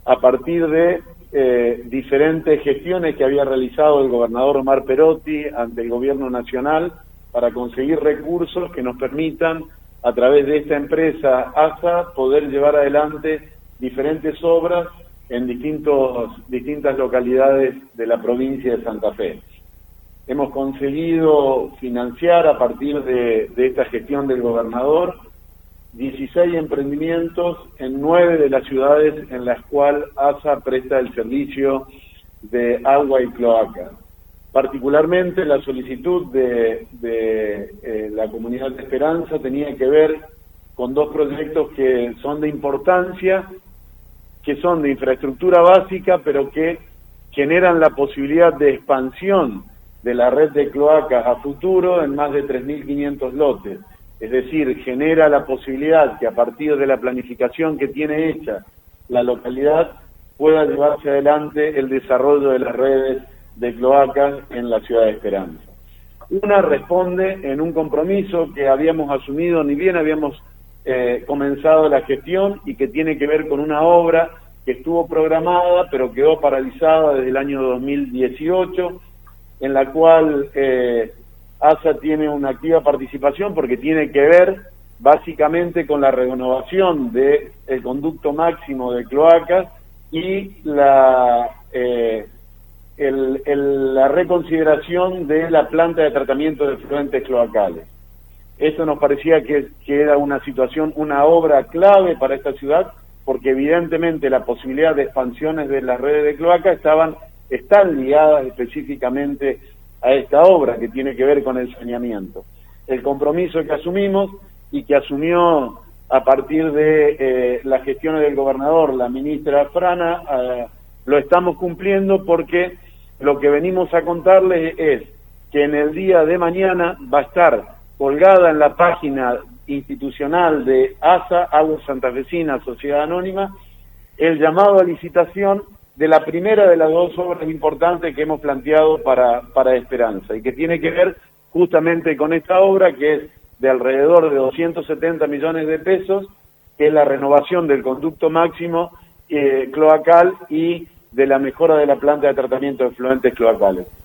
a partir de diferentes gestiones que había realizado el gobernador Omar Perotti ante el gobierno nacional para conseguir recursos que nos permitan, a través de esta empresa ASA, poder llevar adelante diferentes obras en distintas localidades de la provincia de Santa Fe. Hemos conseguido financiar, a partir de esta gestión del gobernador, 16 emprendimientos en 9 de las ciudades en las cuales ASA presta el servicio de agua y cloaca. Particularmente la solicitud de la comunidad de Esperanza tenía que ver con 2 proyectos que son de importancia, que son de infraestructura básica, pero que generan la posibilidad de expansión de la red de cloacas a futuro en más de 3.500 lotes. Es decir, genera la posibilidad que a partir de la planificación que tiene hecha la localidad pueda llevarse adelante el desarrollo de las redes de cloacas en la ciudad de Esperanza. Una responde en un compromiso que habíamos asumido, ni bien habíamos comenzado la gestión, y que tiene que ver con una obra que estuvo programada pero quedó paralizada desde el año 2018, en la cual ASA tiene una activa participación porque tiene que ver básicamente con la renovación del conducto máximo de cloacas y la reconsideración de la planta de tratamiento de efluentes cloacales. Esto nos parecía que era una situación, una obra clave para esta ciudad, porque evidentemente la posibilidad de expansiones de las redes de cloacas están ligadas específicamente a esta obra que tiene que ver con el saneamiento. El compromiso que asumimos y que asumió a partir de las gestiones del gobernador, la ministra Frana, lo estamos cumpliendo, porque lo que venimos a contarles es que en el día de mañana va a estar colgada en la página institucional de ASA, Aguas Santafesinas, Sociedad Anónima, el llamado a licitación de la primera de las 2 obras importantes que hemos planteado para Esperanza, y que tiene que ver justamente con esta obra, que es de alrededor de 270 millones de pesos, que es la renovación del conducto máximo cloacal y de la mejora de la planta de tratamiento de efluentes cloacales.